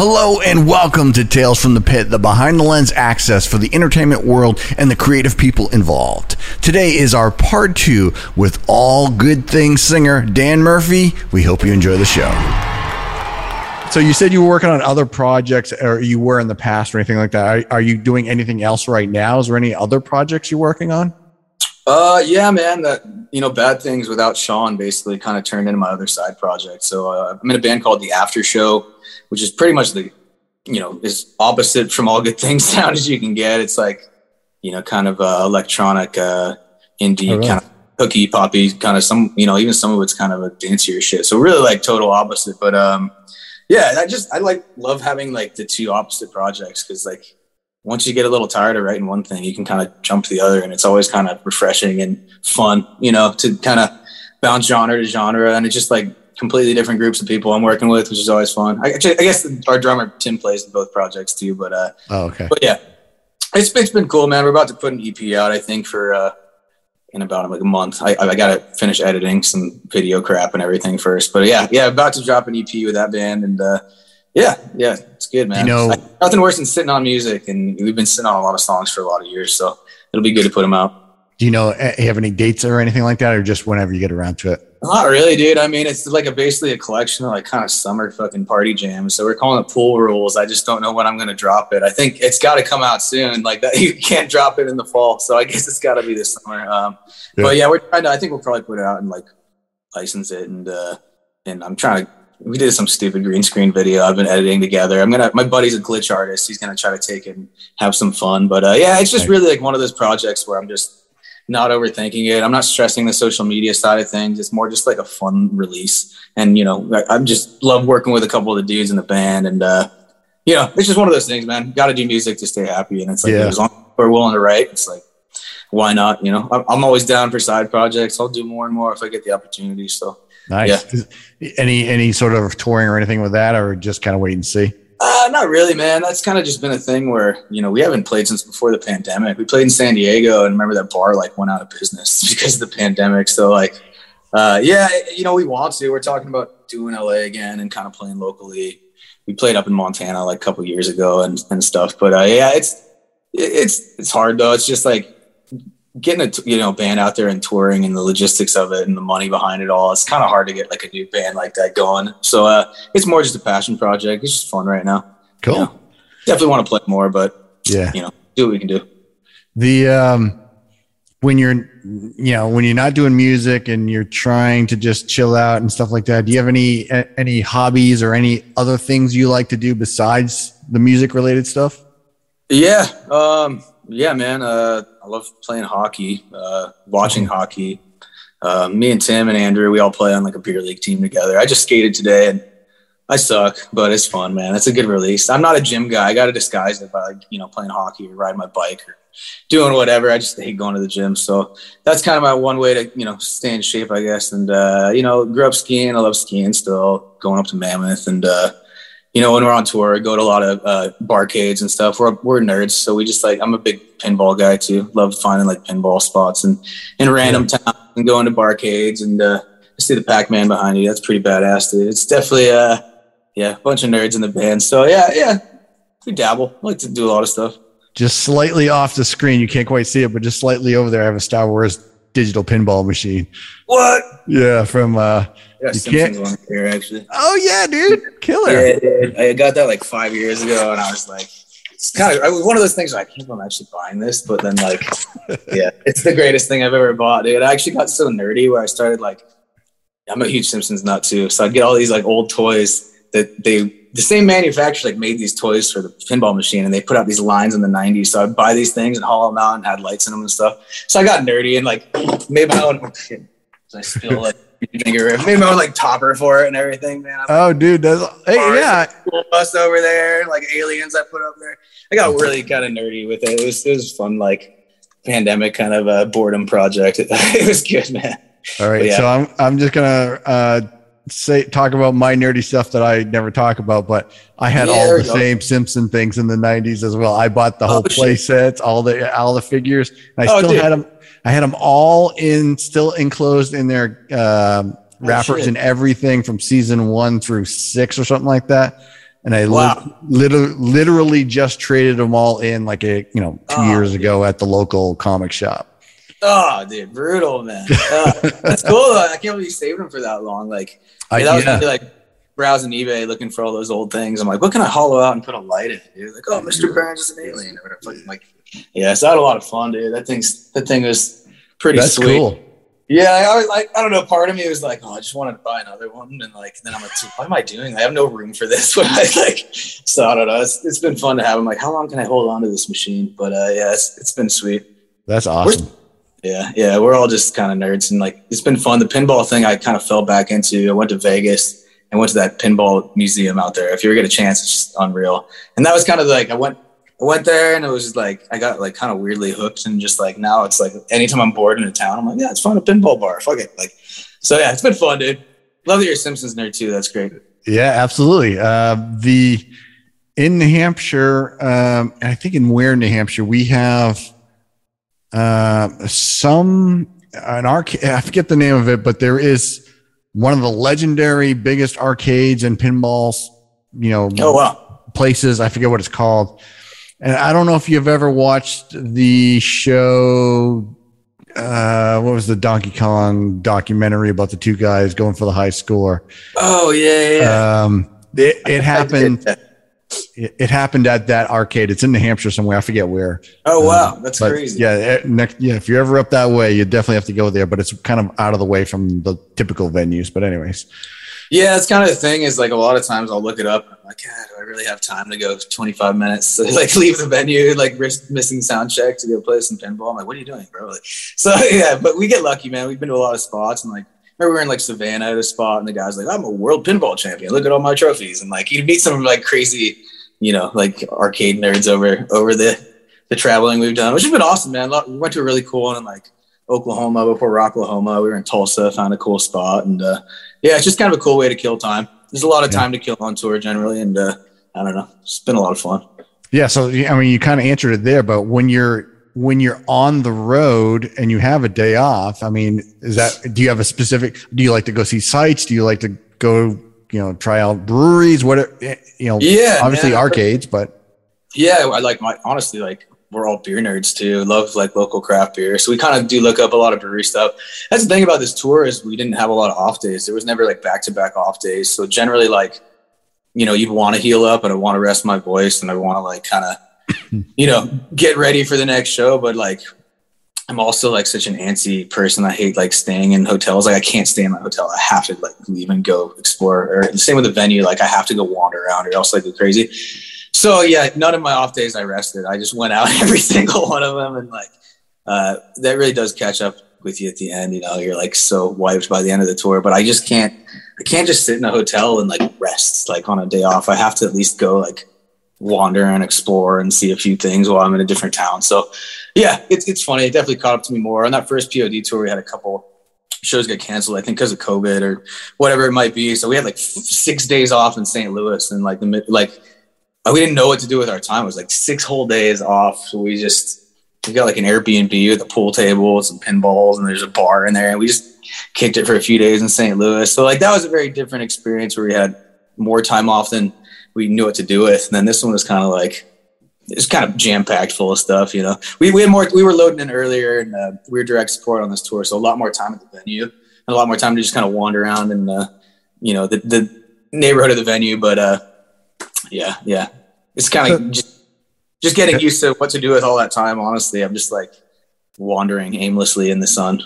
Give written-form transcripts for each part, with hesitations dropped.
Hello and welcome to Tales from the Pit, the behind the lens access for the entertainment world and the creative people involved. Today is our part 2 with All Good Things singer Dan Murphy. We hope you enjoy the show. So you said you were working on other projects, or you were in the past or anything like that. Are you doing anything else right now? Is there any other projects you're working on? Yeah, man, Bad Things Without Sean basically kind of turned into my other side project. So I'm in a band called The After Show, which is pretty much as opposite from All Good Things sound as you can get. It's like, kind of electronic, indie, kind of hooky, poppy, kind of even some of it's kind of a dancier shit. So really like total opposite. But yeah, I love having like the two opposite projects, because like once you get a little tired of writing one thing, you can kind of jump to the other, and it's always kind of refreshing and fun, to kind of bounce genre to genre. And it's just like completely different groups of people I'm working with, which is always fun. I guess our drummer Tim plays in both projects too, but okay. But yeah, it's been cool, man. We're about to put an EP out, I think, for in about like a month. I gotta finish editing some video crap and everything first, but yeah, about to drop an EP with that band, and yeah, it's good, man. Nothing worse than sitting on music, and we've been sitting on a lot of songs for a lot of years, so it'll be good to put them out. Do you have any dates or anything like that, or just whenever you get around to it? Not really, dude. I mean, it's like basically a collection of like kind of summer fucking party jams. So we're calling it Pool Rules. I just don't know when I'm going to drop it. I think it's got to come out soon. Like that, you can't drop it in the fall. So I guess it's got to be this summer. But yeah, we're trying to. I think we'll probably put it out and like license it, and I'm trying to. We did some stupid green screen video I've been editing together. My buddy's a glitch artist. He's going to try to take it and have some fun. But yeah, it's just really like one of those projects where I'm just not overthinking it. I'm not stressing the social media side of things. It's more just like a fun release. And, I just love working with a couple of the dudes in the band. And, it's just one of those things, man. Got to do music to stay happy. And it's like, as long as we're willing to write, it's like, why not? I'm always down for side projects. I'll do more and more if I get the opportunity. So nice. Yeah. Any sort of touring or anything with that, or just kind of wait and see? Not really, man. That's kind of just been a thing where, we haven't played since before the pandemic. We played in San Diego, and remember that bar like went out of business because of the pandemic. So like, we want to. We're talking about doing LA again and kind of playing locally. We played up in Montana like a couple years ago and stuff. But yeah, it's hard though. It's just like getting a band out there and touring and the logistics of it and the money behind it all. It's kind of hard to get like a new band like that going. So it's more just a passion project. It's just fun right now. Cool. Definitely want to play more, but do what we can do. The when you're not doing music and you're trying to just chill out and stuff like that, do you have any hobbies or any other things you like to do besides the music related stuff? Yeah, man. I love playing hockey, watching hockey. Me and Tim and Andrew, we all play on like a beer league team together. I just skated today and I suck, but it's fun, man. It's a good release. I'm not a gym guy. I got to disguise it by like, playing hockey or riding my bike or doing whatever. I just hate going to the gym. So that's kind of my one way to, stay in shape, I guess. And, grew up skiing. I love skiing still, going up to Mammoth. And, when we're on tour, I go to a lot of barcades and stuff. We're nerds, so we just I'm a big pinball guy too. Love finding like pinball spots and in random towns and going to barcades and I see the Pac-Man behind you. That's pretty badass, dude. It's definitely a bunch of nerds in the band. So yeah, we dabble. I like to do a lot of stuff. Just slightly off the screen, you can't quite see it, but just slightly over there, I have a Star Wars digital pinball machine. What? Yeah, from Simpsons one here actually. Oh yeah, dude, killer. Yeah, dude. I got that like 5 years ago, and I was like, it's I was one of those things where I can't believe I'm actually buying this, but then like, yeah, it's the greatest thing I've ever bought, dude. I actually got so nerdy where I started like, I'm a huge Simpsons nut too, so I'd get all these like old toys that the same manufacturer like made these toys for the pinball machine, and they put out these lines in the 90s. So I'd buy these things and haul them out and had lights in them and stuff. So I got nerdy and like made my own. Oh, shit. So I still like made my own like topper for it and everything, man. Oh, dude, yeah. School bus over there, like aliens I put up there. I got really kind of nerdy with it. It was fun, like pandemic kind of boredom project. It was good, man. All right, yeah. So I'm just gonna talk about my nerdy stuff that I never talk about, but I had all the same Simpson things in the 90s as well. I bought the whole play sets, all the figures. And I still had them. I had them all still enclosed in their wrappers and everything from season 1 through 6 or something like that. And I literally just traded them all in like 2 years ago at the local comic shop. Oh, dude, brutal, man. That's cool though. I can't believe you saved them for that long. Like, that was me, like browsing eBay looking for all those old things. I'm like, what can I hollow out and put a light in? Dude, like, oh, Mr. Burns is an alien or whatever. Like, yeah, so I had a lot of fun, dude. That thing was pretty sweet. That's cool. Yeah, I was like, I don't know. Part of me was like, oh, I just wanted to buy another one, and then I'm like, what am I doing? I have no room for this. So I don't know. It's been fun to have. I'm like, how long can I hold on to this machine? But yeah, it's been sweet. That's awesome. We're all just kind of nerds, and like it's been fun. The pinball thing, I kind of fell back into. I went to Vegas and went to that pinball museum out there. If you ever get a chance, it's just unreal. And that was kind of like I went there and it was just like I got like kind of weirdly hooked, and just like now it's like anytime I'm bored in a town, I'm like, yeah, it's fun, a pinball bar. Fuck it. Like, so yeah, it's been fun, dude. Love that you're a Simpsons nerd too. That's great. Yeah, absolutely. In New Hampshire, and I think in Ware, New Hampshire, we have an arcade. I forget the name of it, but there is one of the legendary biggest arcades and pinballs, places. I forget what it's called. And I don't know if you've ever watched the show. What was the Donkey Kong documentary about the two guys going for the high score? Oh yeah. It happened. It happened at that arcade. It's in New Hampshire somewhere. I forget where. Oh wow, that's crazy. Yeah, if you're ever up that way, you definitely have to go there. But it's kind of out of the way from the typical venues. But anyways. Yeah, that's kind of the thing is like a lot of times I'll look it up and I'm like, God, do I really have time to go 25 minutes to like leave the venue, like risk missing sound check to go play some pinball? I'm like, what are you doing, bro? Like, so yeah, but we get lucky, man. We've been to a lot of spots, and like I remember we were in like Savannah at a spot, and the guy's like, I'm a world pinball champion. Look at all my trophies. And like you meet some like crazy, like arcade nerds over the traveling we've done, which has been awesome, man. We went to a really cool one in like Oklahoma, before Rocklahoma. We were in Tulsa, found a cool spot, and yeah, it's just kind of a cool way to kill time. There's a lot of time to kill on tour generally, and I don't know, it's been a lot of fun. Yeah, so I mean, you kind of answered it there, but when you're on the road and you have a day off, I mean, do you have a specific? Do you like to go see sites? Do you like to go, try out breweries? Yeah, obviously arcades, but yeah, I like honestly, like we're all beer nerds too. Love like local craft beer. So we kind of do look up a lot of brewery stuff. That's the thing about this tour is we didn't have a lot of off days. There was never like back-to-back off days. So generally like, you'd want to heal up and I want to rest my voice and I want to like kind of, get ready for the next show. But like, I'm also like such an antsy person. I hate like staying in hotels. Like I can't stay in my hotel. I have to like leave and go explore. Or the same with the venue. Like I have to go wander around or else I go crazy. So yeah, none of my off days I rested. I just went out every single one of them, and like that really does catch up with you at the end. You're like so wiped by the end of the tour. But I just can't. I can't just sit in a hotel and like rest like on a day off. I have to at least go like wander and explore and see a few things while I'm in a different town. So yeah, it's funny. It definitely caught up to me more. On that first POD tour, we had a couple shows get canceled, I think because of COVID or whatever it might be. So we had like 6 days off in St. Louis, and like we didn't know what to do with our time. It was like 6 whole days off. So we got like an Airbnb with a pool table and some pinballs, and there's a bar in there, and we just kicked it for a few days in St. Louis. So like that was a very different experience where we had more time off than we knew what to do with. And then this one was kind of like, it's kind of jam-packed full of stuff, We had more, we were loading in earlier, and we were direct support on this tour. So a lot more time at the venue and a lot more time to just kind of wander around in the neighborhood of the venue. But yeah. It's kind of just getting used to what to do with all that time. Honestly, I'm just like wandering aimlessly in the sun.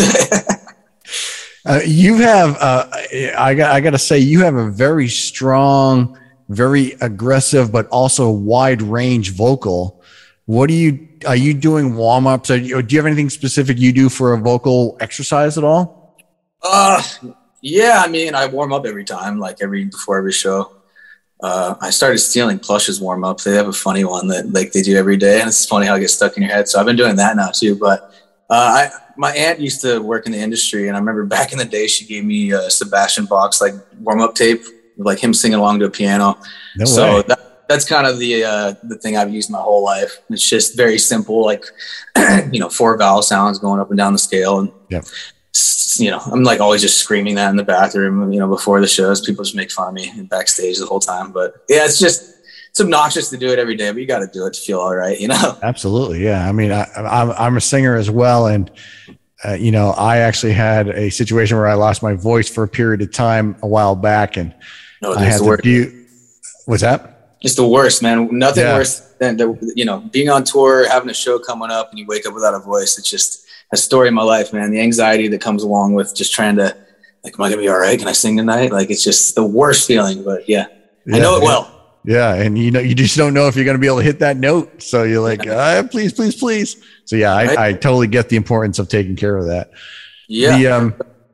You have, I got to say, you have a very strong, very aggressive, but also wide range vocal. Are you doing warm ups? Do you have anything specific you do for a vocal exercise at all? Yeah. I mean, I warm up every time, like before every show. I started stealing Plush's warm up. They have a funny one that like they do every day, and it's funny how it gets stuck in your head. So I've been doing that now too. But my aunt used to work in the industry, and I remember back in the day she gave me Sebastian Bach's like warm up tape, like him singing along to a piano. No so way. That's kind of the thing I've used my whole life. It's just very simple, like 4 vowel sounds going up and down the scale, and I'm like always just screaming that in the bathroom, before the shows. People just make fun of me backstage the whole time. But yeah, it's obnoxious to do it every day, but you got to do it to feel all right, Absolutely. Yeah. I mean, I'm a singer as well. And, I actually had a situation where I lost my voice for a period of time a while back. And I had to what's that? It's the worst, man. Nothing worse than, being on tour, having a show coming up and you wake up without a voice. It's just a story of my life, man. The anxiety that comes along with just trying to, like, am I going to be all right? Can I sing tonight? Like, it's just the worst feeling, but I know it well. Yeah. And you just don't know if you're going to be able to hit that note. So you're like, please, please, please. So yeah, I totally get the importance of taking care of that. Yeah.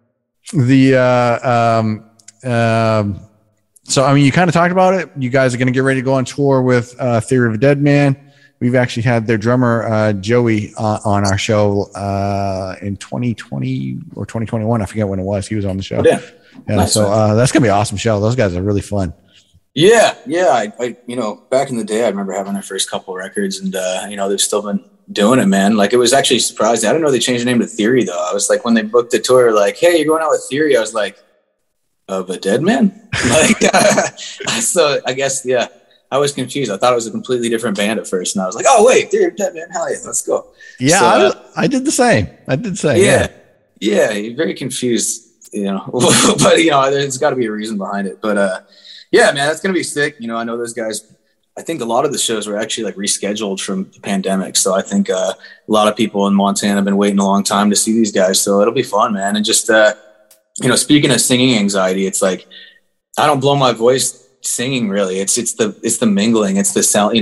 So, I mean, you kind of talked about it. You guys are going to get ready to go on tour with Theory of a Dead Man. We've actually had their drummer, Joey, on our show in 2020 or 2021. I forget when it was. He was on the show. Oh, yeah. Nice, so that's going to be an awesome show. Those guys are really fun. Yeah. I back in the day, I remember having their first couple records and, they've still been doing it, man. Like, it was actually surprising. I didn't know they changed the name to Theory, though. I was like, when they booked the tour, like, hey, you're going out with Theory. I was like, of a dead man? Like, so I guess, I was confused. I thought it was a completely different band at first. And I was like, oh, wait, Theory of a Dead Man. Hell yeah, let's go. Yeah, so, I did the same. Yeah, you're very confused, but, there's got to be a reason behind it. But, yeah, man, that's going to be sick. I know those guys. I think a lot of the shows were actually like rescheduled from the pandemic. So I think a lot of people in Montana have been waiting a long time to see these guys. So it'll be fun, man. And just, speaking of singing anxiety, it's like, I don't blow my voice singing really. It's the mingling. It's the sound,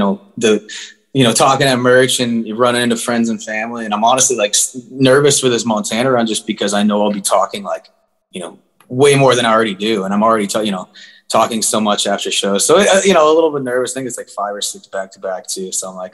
talking at merch and you run into friends and family. And I'm honestly like nervous for this Montana run just because I know I'll be talking like, way more than I already do. And I'm already, talking so much after shows. So, a little bit nervous. I think it's like 5 or 6 back to back too. So I'm like,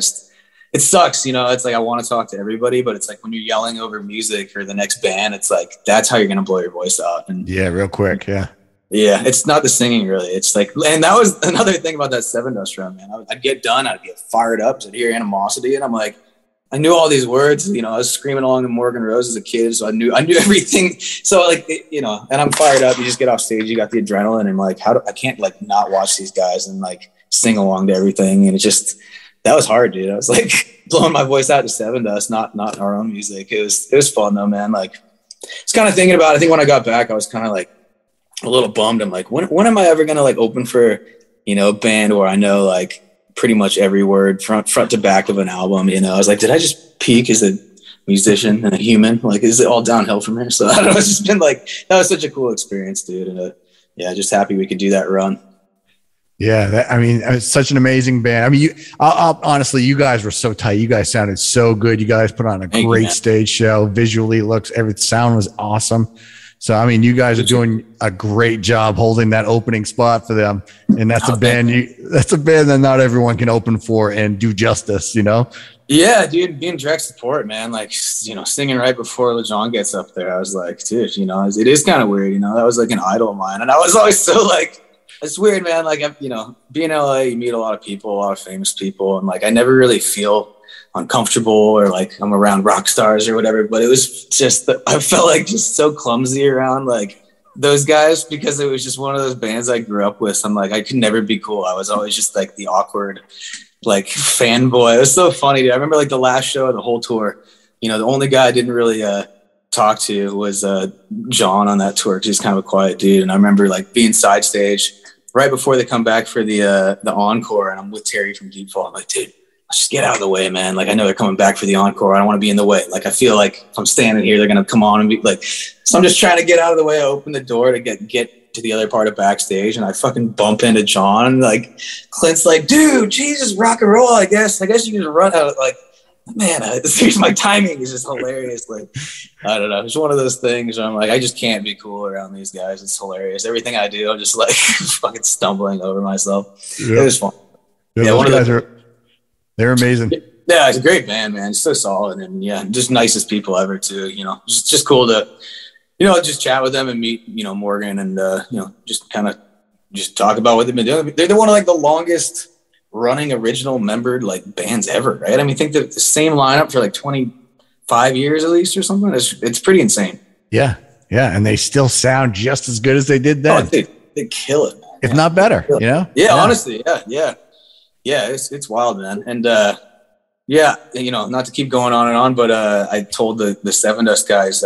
it sucks. It's like, I want to talk to everybody, but it's like when you're yelling over music or the next band, it's like, that's how you're going to blow your voice out. And yeah, real quick. Yeah. Yeah. It's not the singing really. It's like, and that was another thing about that Sevendust run, man. I'd get done. I'd get fired up. I'd hear Animosity. And I'm like, I knew all these words, I was screaming along to Morgan Rose as a kid. So I knew everything. So like, and I'm fired up. You just get off stage, you got the adrenaline and I'm like, I can't like not watch these guys and like sing along to everything. And that was hard, dude. I was like blowing my voice out to Sevendust, not our own music. It was fun though, man. Like it's kind of thinking about, I think when I got back, I was kind of like a little bummed. I'm like, when am I ever going to like open for, a band where I know like pretty much every word front to back of an album, I was like, did I just peak as a musician and a human? Like, is it all downhill from here? So I don't know. It's just been like, that was such a cool experience, dude. And just happy we could do that run. Yeah. It's such an amazing band. I mean, honestly, you guys were so tight. You guys sounded so good. You guys put on a great stage show. Visually sound was awesome. So, I mean, you guys are doing a great job holding that opening spot for them. And that's a band that not everyone can open for and do justice, Yeah, dude, being direct support, man, like, singing right before LeJean gets up there. I was like, dude, it is kind of weird, that was like an idol of mine. And I was always so like, it's weird, man. Like, being in LA, you meet a lot of people, a lot of famous people. And like, I never really feel uncomfortable or like I'm around rock stars or whatever, but it was just I felt like just so clumsy around like those guys because it was just one of those bands I grew up with. I'm like, I could never be cool. I was always just like the awkward like fanboy. It was so funny, dude. I remember like the last show of the whole tour, the only guy I didn't really talk to was John on that tour because he's kind of a quiet dude. And I remember like being side stage right before they come back for the encore and I'm with Terry from Deepfall. I'm like, dude, let's just get out of the way, man. Like, I know they're coming back for the encore. I don't want to be in the way. Like, I feel like if I'm standing here, they're going to come on and be like, so I'm just trying to get out of the way. I open the door to get to the other part of backstage and I fucking bump into John. And like, Clint's like, dude, Jesus, rock and roll. I guess you can just run out. Like, man, my timing is just hilarious. Like, I don't know. It's one of those things where I'm like, I just can't be cool around these guys. It's hilarious. Everything I do, I'm just like fucking stumbling over myself. Yep. It was fun. Yeah, those guys they're amazing. Yeah, it's a great band, man. It's so solid and just nicest people ever too. Just cool to, just chat with them and meet, Morgan and just kind of just talk about what they've been doing. They're one of like the longest running original membered like bands ever, right? I mean, think the same lineup for like 25 years at least or something. It's pretty insane. Yeah. Yeah. And they still sound just as good as they did then. Oh, they kill it, if not better, you know? Yeah, honestly. Yeah. It's wild, man. And, yeah, you know, not to keep going on and on, but I told the Seven Dust guys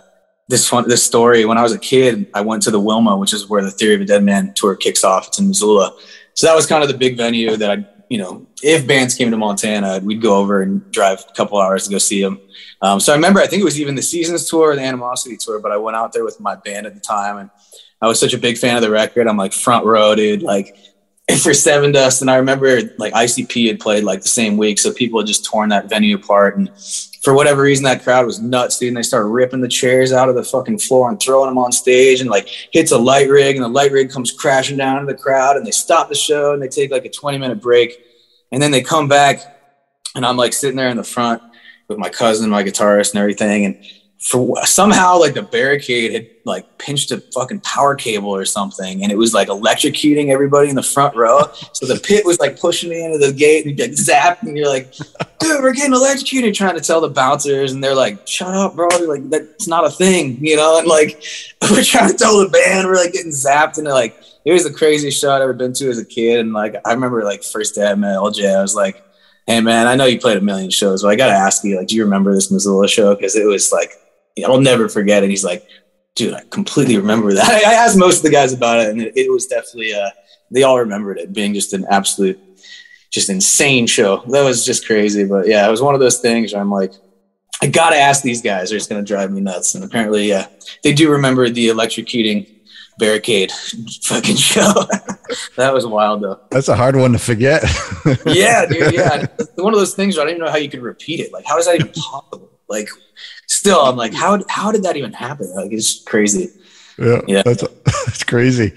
this story. When I was a kid, I went to the Wilma, which is where the Theory of a Dead Man tour kicks off. It's in Missoula. So that was kind of the big venue that if bands came to Montana, we'd go over and drive a couple hours to go see them. So I remember, I think it was even the Seasons tour or the Animosity tour, but I went out there with my band at the time, and I was such a big fan of the record. I'm like front row, dude, like for Seven Dust. And I remember like ICP had played like the same week. So people had just torn that venue apart. And for whatever reason, that crowd was nuts, dude. And they started ripping the chairs out of the fucking floor and throwing them on stage, and like hits a light rig, and the light rig comes crashing down into the crowd, and they stop the show and they take like a 20-minute break. And then they come back, and I'm like sitting there in the front with my cousin, my guitarist and everything. And somehow like the barricade had like pinched a fucking power cable or something, and it was like electrocuting everybody in the front row. So the pit was like pushing me into the gate, and you'd get zapped, and you're like, dude, we're getting electrocuted, trying to tell the bouncers, and they're like, shut up, bro. They're like, that's not a thing, you know? And like, we're trying to tell the band, we're like getting zapped, and like, it was the craziest show I'd ever been to as a kid. And like, I remember like first day I met LJ, I was like, hey man, I know you played a million shows, but I got to ask you, like, do you remember this Missoula show? Cause it was like, I'll never forget it. He's like, dude, I completely remember that. I asked most of the guys about it, and it was definitely, they all remembered it being just an absolute, just insane show. That was just crazy. But yeah, it was one of those things where I'm like, I got to ask these guys, or it's going to drive me nuts. And apparently, they do remember the electrocuting barricade fucking show. That was wild though. That's a hard one to forget. Yeah, dude. Yeah. It's one of those things where I didn't know how you could repeat it. Like, how is that even possible? Like, still, I'm like, how did that even happen? Like, it's crazy. Yeah. That's crazy.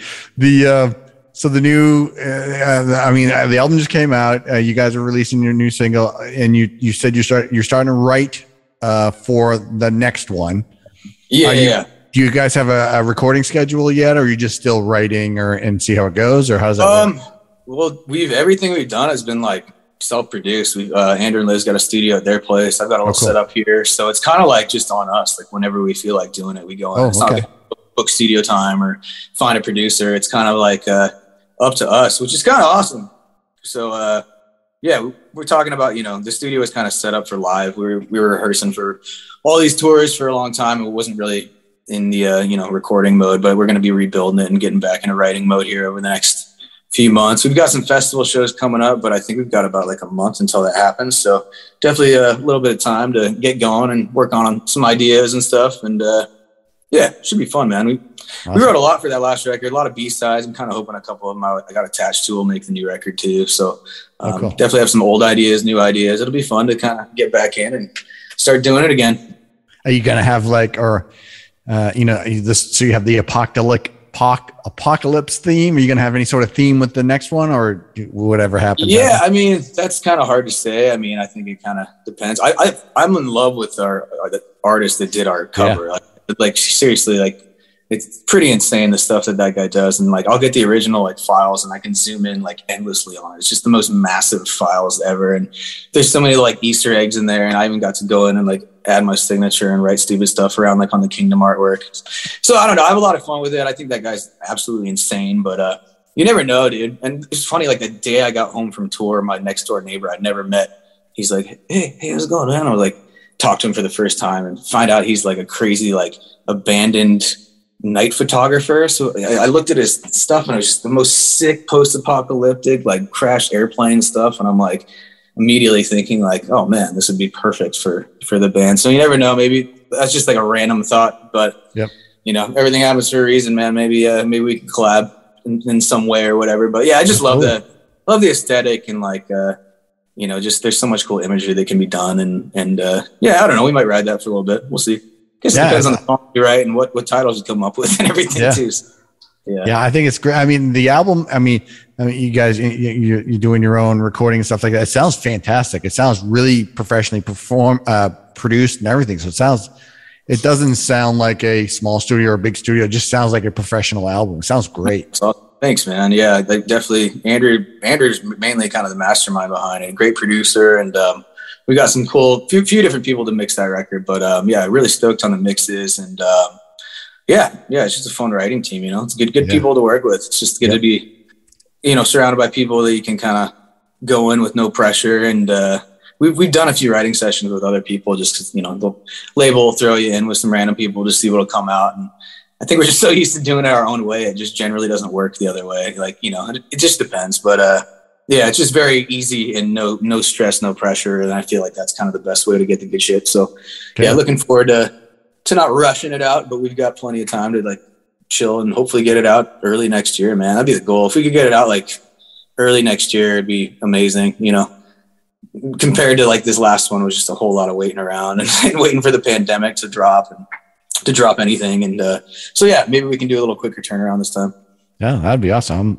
So the new, the album just came out. You guys are releasing your new single, and you said you're starting to write for the next one. Yeah. Do you guys have a recording schedule yet, or are you just still writing and see how it goes, or how's that work? Well, everything we've done has been like self-produced. Andrew and Liz got a studio at their place. I've got a little set up here, so it's kind of like just on us. Like whenever we feel like doing it, we go in. It's not like book studio time or find a producer. It's kind of like up to us, which is kind of awesome. So yeah, we're talking about, the studio is kind of set up for live. We were rehearsing for all these tours for a long time. It wasn't really in the recording mode, but we're going to be rebuilding it and getting back into writing mode here over the next few months. We've got some festival shows coming up, but I think we've got about like a month until that happens. So definitely a little bit of time to get going and work on some ideas and stuff. And yeah, it should be fun, man. We wrote a lot for that last record, a lot of B-sides. I'm kind of hoping a couple of them I got attached to will make the new record too. So definitely have some old ideas, new ideas. It'll be fun to kind of get back in and start doing it again. Are you going to have so you have the apocalypse theme? Are you going to have any sort of theme with the next one, or whatever happens? Yeah, I mean, that's kind of hard to say. I mean, I think it kind of depends. I'm in love with the artist that did our cover. Yeah. Like seriously, like it's pretty insane the stuff that guy does. And like, I'll get the original like files and I can zoom in like endlessly on it. It's just the most massive files ever. And there's so many like Easter eggs in there. And I even got to go in and like add my signature and write stupid stuff around like on the Kingdom artwork. So I don't know. I have a lot of fun with it. I think that guy's absolutely insane, but you never know, dude. And it's funny, like the day I got home from tour, my next door neighbor I'd never met, he's like, hey, how's it going, man? I was like, talk to him for the first time and find out he's like a crazy, like abandoned night photographer. So I looked at his stuff and it was just the most sick post-apocalyptic, like crashed airplane stuff. And I'm like immediately thinking like, oh man, this would be perfect for the band. So you never know, maybe that's just like a random thought, but everything happens for a reason, man. Maybe we can collab in some way or whatever. But yeah, I just love the aesthetic and like, just there's so much cool imagery that can be done. And yeah, I don't know. We might ride that for a little bit. We'll see. Guess it depends on the song you write and what titles you come up with and everything too. So, yeah, I think it's great. I mean, the album, you guys, you're doing your own recording and stuff like that. It sounds fantastic. It sounds really professionally produced and everything. So it doesn't sound like a small studio or a big studio. It just sounds like a professional album. It sounds great. Thanks, man. Yeah, like definitely. Andrew's mainly kind of the mastermind behind it. Great producer, and we got some few different people to mix that record. But yeah, really stoked on the mixes, and yeah, it's just a fun writing team. You know, it's good people to work with. It's just good to be, you know, surrounded by people that you can kind of go in with no pressure. And we've done a few writing sessions with other people just because, you know, the label will throw you in with some random people to see what'll come out. And I think we're just so used to doing it our own way. It just generally doesn't work the other way. Like, you know, it just depends. But yeah, it's just very easy and no stress, no pressure. And I feel like that's kind of the best way to get the good shit. So yeah, looking forward to not rushing it out, but we've got plenty of time to like chill and hopefully get it out early next year, man. That'd be the goal. If we could get it out like early next year, it'd be amazing, you know, compared to like this last one was just a whole lot of waiting around and waiting for the pandemic to drop anything. And so yeah, maybe we can do a little quicker turnaround this time. Yeah, that'd be awesome.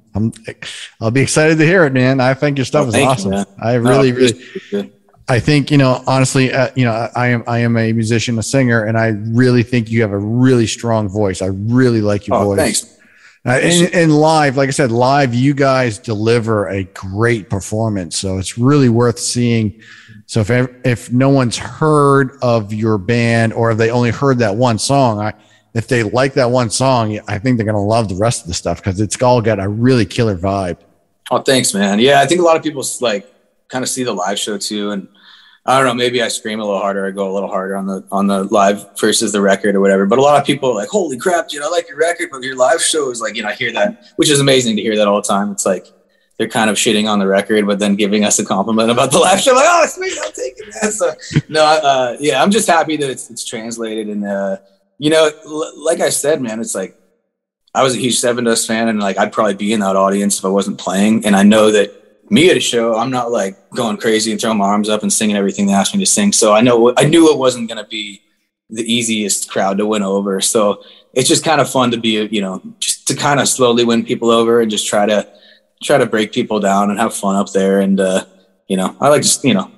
I'll be excited to hear it, man. I think your stuff is awesome. You, I really I think, you know, honestly, you know, I am a musician, a singer, and I really think you have a really strong voice. I really like your voice. Thanks. And live, like I said, live, you guys deliver a great performance. So it's really worth seeing. So if no one's heard of your band, or if they only heard that one song, if they like that one song, I think they're going to love the rest of the stuff because it's all got a really killer vibe. Oh, thanks, man. Yeah, I think a lot of people like kind of see the live show too, and I don't know, maybe I scream a little harder, I go a little harder on the live versus the record or whatever. But a lot of people are like, holy crap, dude, I like your record, but your live show is like, you know, I hear that, which is amazing to hear that all the time. It's like they're kind of shitting on the record, but then giving us a compliment about the live show. Like, oh, sweet, I'll take it, man. So no, yeah, I'm just happy that it's translated. And you know, like I said, man, it's like I was a huge Seven Dust fan, and like I'd probably be in that audience if I wasn't playing. And I know that me at a show, I'm not like going crazy and throwing my arms up and singing everything they asked me to sing. So I knew it wasn't going to be the easiest crowd to win over. So it's just kind of fun to be, you know, just to kind of slowly win people over and just try to break people down and have fun up there. And, you know, I like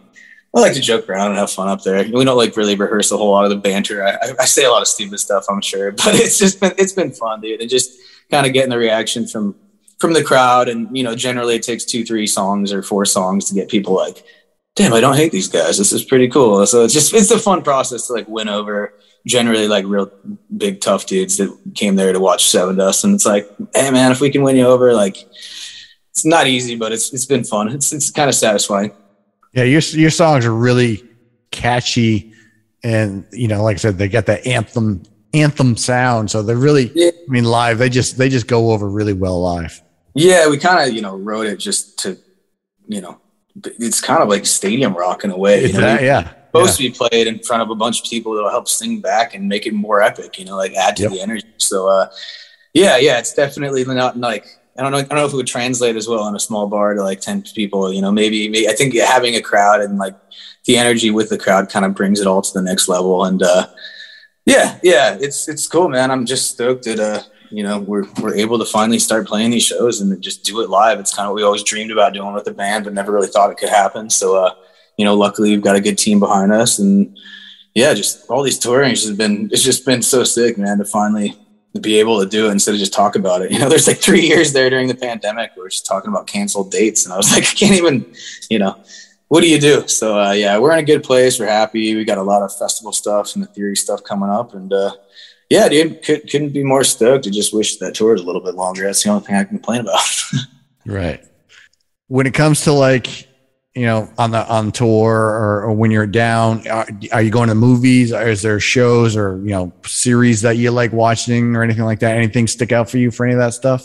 to joke around and have fun up there. We don't like really rehearse a whole lot of the banter. I say a lot of stupid stuff, I'm sure, but it's been fun, dude. And just kind of getting the reaction from the crowd. And, you know, generally it takes 2-3 songs or 4 songs to get people like, damn, I don't hate these guys. This is pretty cool. So it's a fun process to like win over generally like real big, tough dudes that came there to watch Seven Dust. And it's like, hey man, if we can win you over, like it's not easy, but it's been fun. It's kind of satisfying. Yeah. Your songs are really catchy. And, you know, like I said, they got that anthem sound. So they're really, I mean, live, they just go over really well live. Yeah, we kind of, you know, wrote it just to, you know, it's kind of like stadium rock in a way. It's that, yeah. Supposed to be played in front of a bunch of people that'll help sing back and make it more epic, you know, like add to the energy. So, yeah, it's definitely not like, I don't know if it would translate as well in a small bar to like 10 people, you know, maybe I think having a crowd and like the energy with the crowd kind of brings it all to the next level. And, yeah, it's cool, man. I'm just stoked that, you know, we're able to finally start playing these shows and just do it live. It's kind of what we always dreamed about doing with the band, but never really thought it could happen. So, you know, luckily we've got a good team behind us, and yeah, just all these touring it's just been so sick, man, to finally be able to do it instead of just talk about it. You know, there's like 3 years there during the pandemic where we're just talking about canceled dates, and I was like, I can't even, you know, what do you do? So, yeah, we're in a good place. We're happy. We got a lot of festival stuff and the Theory stuff coming up, and, yeah, dude, couldn't be more stoked. I just wish that tour was a little bit longer. That's the only thing I can complain about. Right. When it comes to like, you know, on tour or when you're down, are you going to movies? Or is there shows or, you know, series that you like watching or anything like that? Anything stick out for you for any of that stuff?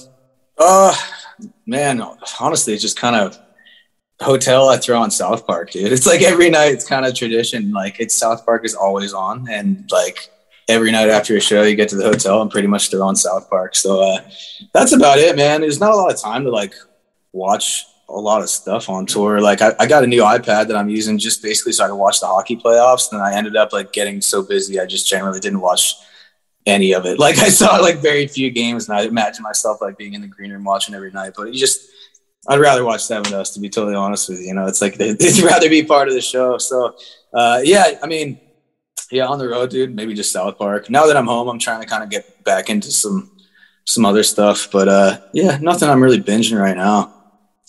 Man, honestly, it's just kind of hotel I throw on South Park, dude. It's like every night it's kind of tradition. Like it's South Park is always on, and like every night after a show, you get to the hotel and pretty much they're on South Park. So that's about it, man. There's not a lot of time to like watch a lot of stuff on tour. Like I got a new iPad that I'm using just basically so I can watch the hockey playoffs. And I ended up like getting so busy, I just generally didn't watch any of it. Like I saw like very few games, and I imagine myself like being in the green room watching every night. But I'd rather watch Seven Dust, to be totally honest with you. You know, it's like they'd rather be part of the show. So yeah, I mean, yeah, on the road, dude, maybe just South Park. Now that I'm home, I'm trying to kind of get back into some other stuff. But yeah, nothing I'm really binging right now.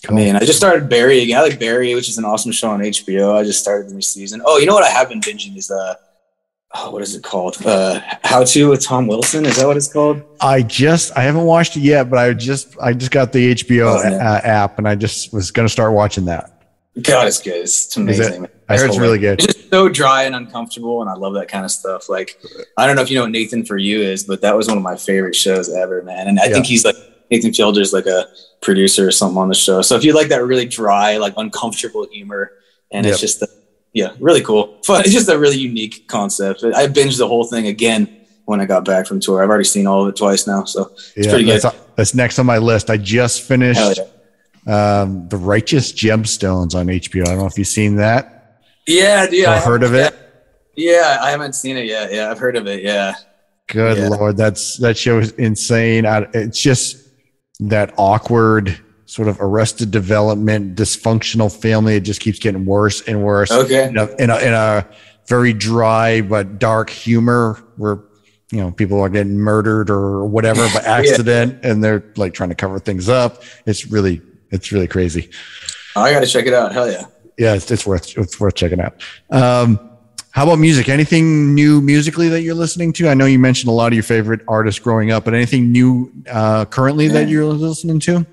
Cool. I mean, I just started Barry again. I like Barry, which is an awesome show on HBO. I just started the new season. Oh, you know what I have been binging is what is it called? How To with Tom Wilson. Is that what it's called? I haven't watched it yet, but I just got the HBO app, and I just was going to start watching that. God, it's good. It's amazing. I heard it's really good. It's just so dry and uncomfortable, and I love that kind of stuff. Like, I don't know if you know what Nathan For You is, but that was one of my favorite shows ever, man. And I think he's like, Nathan Fielder's like a producer or something on the show. So if you like that really dry, like uncomfortable humor, and it's just, really cool. Fun. It's just a really unique concept. I binged the whole thing again when I got back from tour. I've already seen all of it twice now, so it's pretty good. That's next on my list. I just finished The Righteous Gemstones on HBO. I don't know if you've seen that. Yeah, dude. I've heard of it. Yeah, I haven't seen it yet. Yeah, I've heard of it. Yeah. Good Lord. That show is insane. It's just that awkward sort of Arrested Development, dysfunctional family. It just keeps getting worse and worse. Okay. In a very dry but dark humor where, people are getting murdered or whatever by accident, and they're like trying to cover things up. It's really crazy. I got to check it out. Hell yeah. Yeah. It's worth checking out. How about music? Anything new musically that you're listening to? I know you mentioned a lot of your favorite artists growing up, but anything new currently that you're listening to?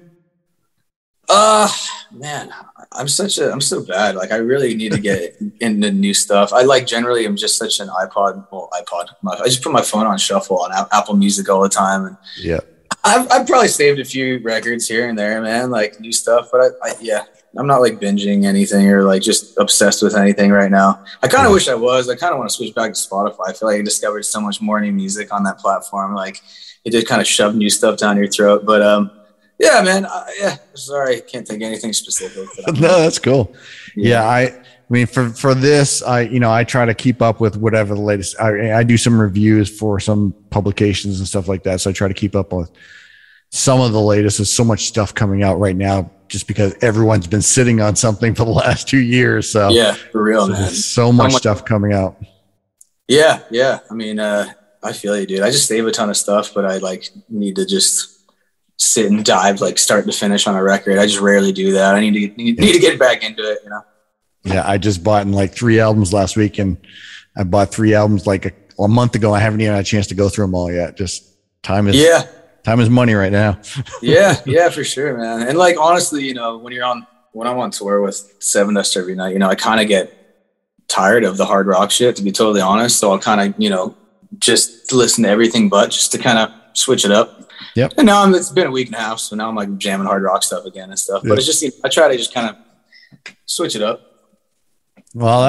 Man, I'm so bad. Like, I really need to get into new stuff. I I'm just such an iPod. I just put my phone on shuffle on Apple Music all the time. And I've probably saved a few records here and there, man, like new stuff, but I'm not like binging anything or like just obsessed with anything right now. I kind of wish I was. I kind of want to switch back to Spotify. I feel like I discovered so much more new music on that platform. Like, it just kind of shoved new stuff down your throat. But yeah, man. Sorry, I can't think of anything specific. No, that's cool. Yeah, I mean, for this, I try to keep up with whatever the latest. I do some reviews for some publications and stuff like that, so I try to keep up with some of the latest. There's so much stuff coming out right now, just because everyone's been sitting on something for the last 2 years. So yeah, for real, man. There's so much stuff coming out. Yeah. I mean, I feel you, dude. I just save a ton of stuff, but I like need to just sit and dive like start to finish on a record. I just rarely do that. I need to get back into it, Yeah, I just bought like 3 albums last week, and I bought 3 albums like a month ago. I haven't even had a chance to go through them all yet. Just time is money right now. yeah, for sure, man. And like, honestly, when I'm on tour with Seven Dust Every Night, I kind of get tired of the hard rock shit, to be totally honest. So I'll kind of, just listen to everything, but just to kind of switch it up. Yep. And now it's been a week and a half, so now I'm like jamming hard rock stuff again and stuff. But it's just, I try to just kind of switch it up. Well,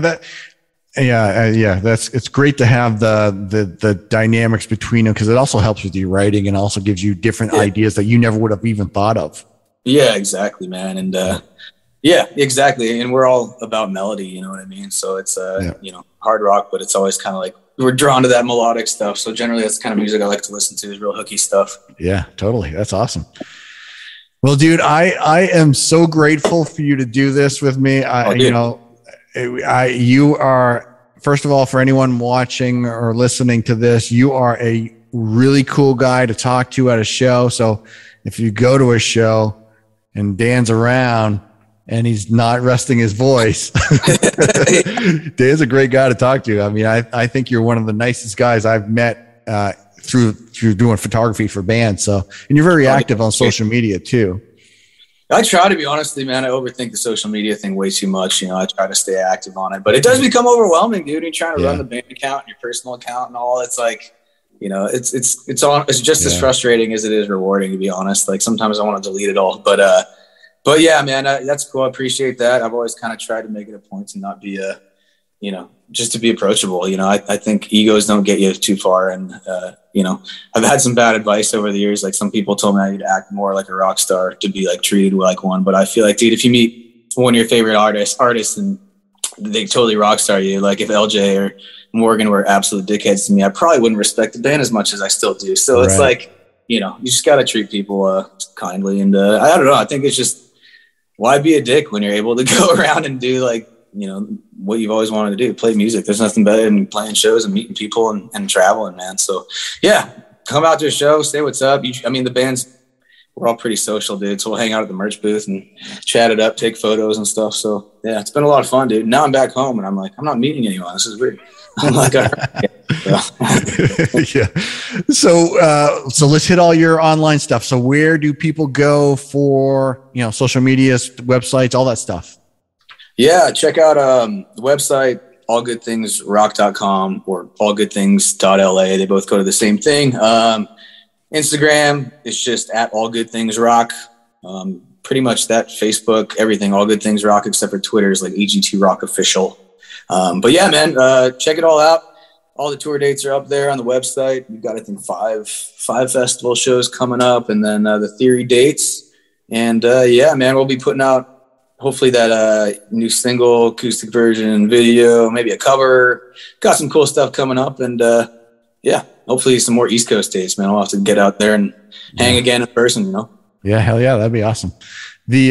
it's great to have the dynamics between them, because it also helps with your writing and also gives you different ideas that you never would have even thought of. Yeah, exactly, man. And exactly. And we're all about melody, you know what I mean? So it's hard rock, but it's always kind of like we're drawn to that melodic stuff. So generally that's the kind of music I like to listen to, is real hooky stuff. Yeah, totally. That's awesome. Well, dude, I am so grateful for you to do this with me. You are, first of all, for anyone watching or listening to this, you are a really cool guy to talk to at a show. So if you go to a show and Dan's around and he's not resting his voice, Dan's a great guy to talk to. I mean, I think you're one of the nicest guys I've met through doing photography for bands. So, and you're very active on social media too. I try to be, honestly, man. I overthink the social media thing way too much. I try to stay active on it, but it does become overwhelming, dude. You're trying to run the band account and your personal account and all. It's like, it's just as frustrating as it is rewarding, to be honest. Like, sometimes I want to delete it all, but yeah, man, that's cool. I appreciate that. I've always kind of tried to make it a point to not be just to be approachable. I think egos don't get you too far. And, I've had some bad advice over the years. Like, some people told me I need to act more like a rock star to be like treated like one. But I feel like, dude, if you meet one of your favorite artists and they totally rock star you, like if LJ or Morgan were absolute dickheads to me, I probably wouldn't respect the band as much as I still do. So It's like, you just got to treat people kindly. And I don't know. I think it's just, why be a dick when you're able to go around and do like, what you've always wanted to do, play music. There's nothing better than playing shows and meeting people and traveling, man. So yeah, come out to a show, say what's up. The band's we're all pretty social, dude. So we'll hang out at the merch booth and chat it up, take photos and stuff. So yeah, it's been a lot of fun, dude. Now I'm back home and I'm like, I'm not meeting anyone. This is weird. I'm like, all right. Yeah. So let's hit all your online stuff. So where do people go for, social media, websites, all that stuff? Yeah. Check out the website, allgoodthingsrock.com or allgoodthings.la. They both go to the same thing. Instagram is just at allgoodthingsrock. Pretty much that. Facebook, everything, All Good Things Rock, except for Twitter is like EGT Rock Official. But yeah, man, check it all out. All the tour dates are up there on the website. We've got, I think, five festival shows coming up, and then the Theory dates. And yeah, man, we'll be putting out hopefully that new single, acoustic version, video, maybe a cover. Got some cool stuff coming up, and yeah, hopefully some more East Coast dates, man. I'll have to get out there and hang again in person, Yeah, hell yeah, that'd be awesome. You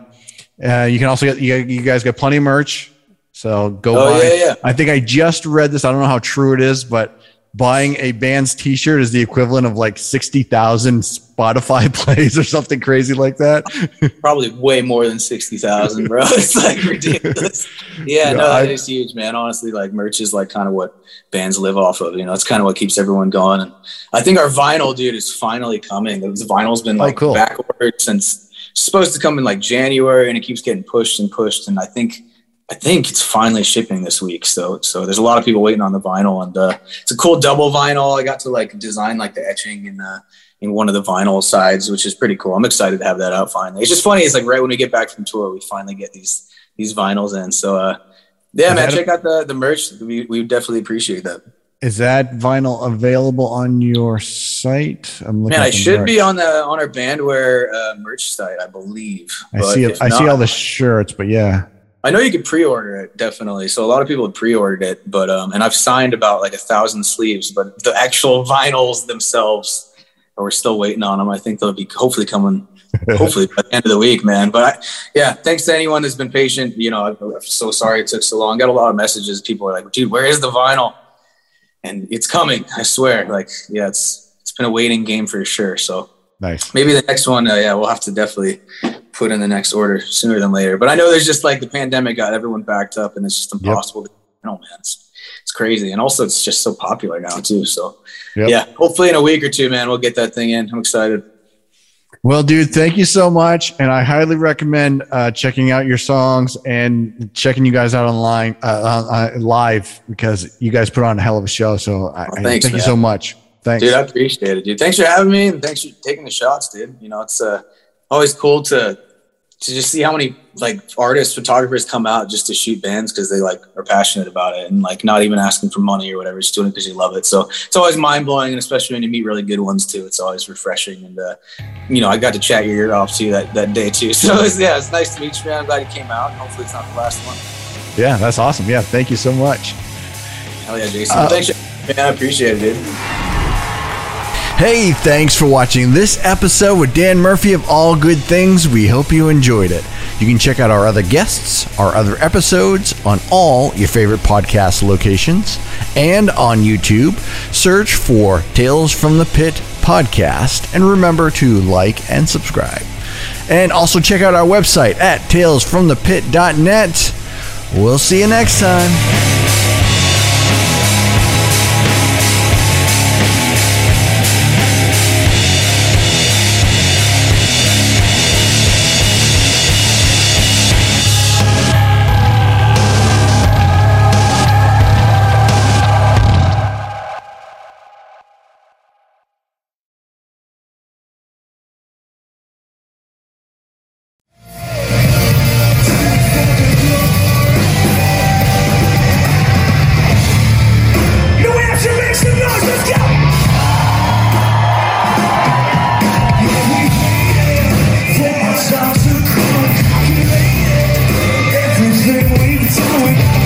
can also get you guys got plenty of merch. So go buy. Yeah. I think I just read this. I don't know how true it is, but buying a band's t-shirt is the equivalent of like 60,000 Spotify plays or something crazy like that. Probably way more than 60,000, bro. It's like ridiculous. Yeah, that is huge, man. Honestly, like merch is like kind of what bands live off of. It's kind of what keeps everyone going. And I think our vinyl, dude, is finally coming. The vinyl's been like backward since supposed to come in like January, and it keeps getting pushed. And I think it's finally shipping this week. So there's a lot of people waiting on the vinyl, and it's a cool double vinyl. I got to like design like the etching in one of the vinyl sides, which is pretty cool. I'm excited to have that out finally. It's just funny. It's like right when we get back from tour, we finally get these vinyls in. So yeah, man, check out the merch. We definitely appreciate that. Is that vinyl available on your site? Man, it should be on our Bandwear merch site, I believe. I see all the shirts, but yeah. I know you could pre-order it, definitely. So a lot of people have pre-ordered it, but and I've signed about like 1,000 sleeves, but the actual vinyls themselves, we're still waiting on them. I think they'll be hopefully coming, hopefully by the end of the week, man. But yeah, thanks to anyone that's been patient. I'm so sorry it took so long. Got a lot of messages. People are like, dude, where is the vinyl? And it's coming, I swear. Like, yeah, it's been a waiting game for sure. So nice. Maybe the next one, we'll have to definitely put in the next order sooner than later. But I know there's just like the pandemic got everyone backed up, and it's just impossible. Man, it's crazy. And also it's just so popular now too. So yeah, hopefully in a week or two, man, we'll get that thing in. I'm excited. Well, dude, thank you so much. And I highly recommend checking out your songs and checking you guys out online live, because you guys put on a hell of a show. So thank you so much. Thanks. Dude, I appreciate it, dude. Thanks for having me, and thanks for taking the shots, dude. It's always cool to just see how many like artists, photographers come out just to shoot bands because they like are passionate about it, and like not even asking for money or whatever, just doing it because you love it. So it's always mind blowing, and especially when you meet really good ones too, it's always refreshing. And I got to chat your ear off too that day too. So it's nice to meet you, man. I'm glad you came out. Hopefully it's not the last one. Yeah, that's awesome. Yeah, thank you so much. Hell yeah, Jason. Thanks, man. I appreciate it, dude. Hey, thanks for watching this episode with Dan Murphy of All Good Things. We hope you enjoyed it. You can check out our other guests, our other episodes on all your favorite podcast locations and on YouTube. Search for Tales from the Pit podcast, and remember to like and subscribe. And also check out our website at talesfromthepit.net. We'll see you next time. Everything we do